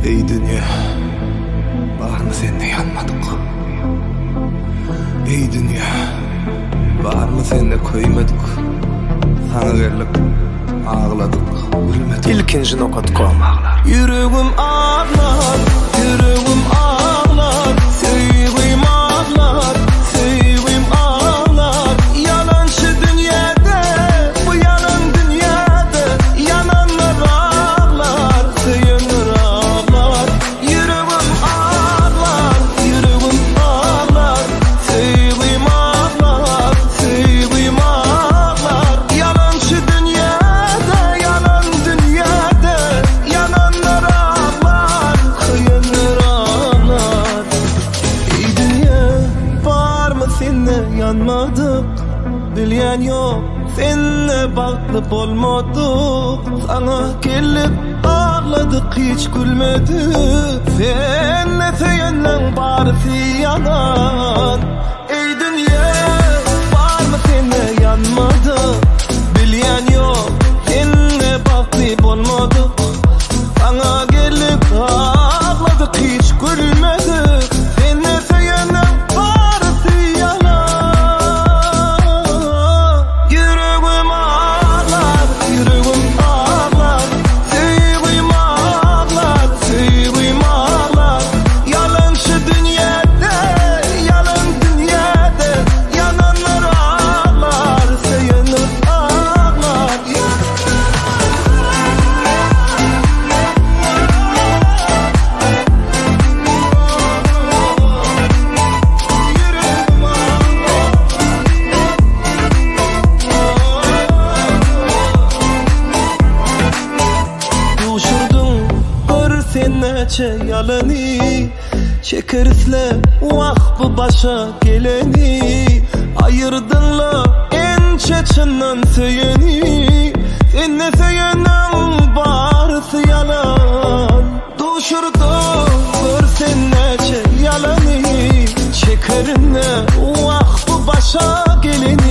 Ey dünya, var mı seninle yanmadık? Ey dünya, var mı seninle koymadık? Sana gelip ağladık, gülmedik. İlkinci nokatkom. Yüreğim ağlar, yüreğim ağlar, sevgim ağlar, sevgim ağlar. Yalancı dünyada, bu yalan dünyada, yananlar ağlar, sevenler ağlar. Yüreğim ağlar, yüreğim ağlar, sevgim ağlar, sevgim ağlar. Yalancı dünyada, yalan dünyada, yananlar ağlar, sevenler ağlar. Ey dünya, var mı seninle yanmadık? Bilyen yok, seninle bağlı olmadık. Sana gelip ağladık, hiç gülmedik. Seninle seyenle barisi yanan. Ey dünya, var mı seninle yanmadık? Bilyen yok, seninle bağlı olmadık. Sana gelip ağladık, hiç gülmedik. Seninle seyenle barisi yanan. Yüreğim ağlar, yüreğim ağlar, sevgim ağlar, sevgim ağlar. Yalancı dünyada, yalan dünyada, yananlar ağlar, sevenler ağlar. Düşürdün bir seneçe yalanı, çekerisle vah bu başa geleni. Ayırdın la en çeçinden seyeni, seninle seyenen barısı yalan. Düşürdün bir seneçe yalanı, çekerinle vah bu başa geleni.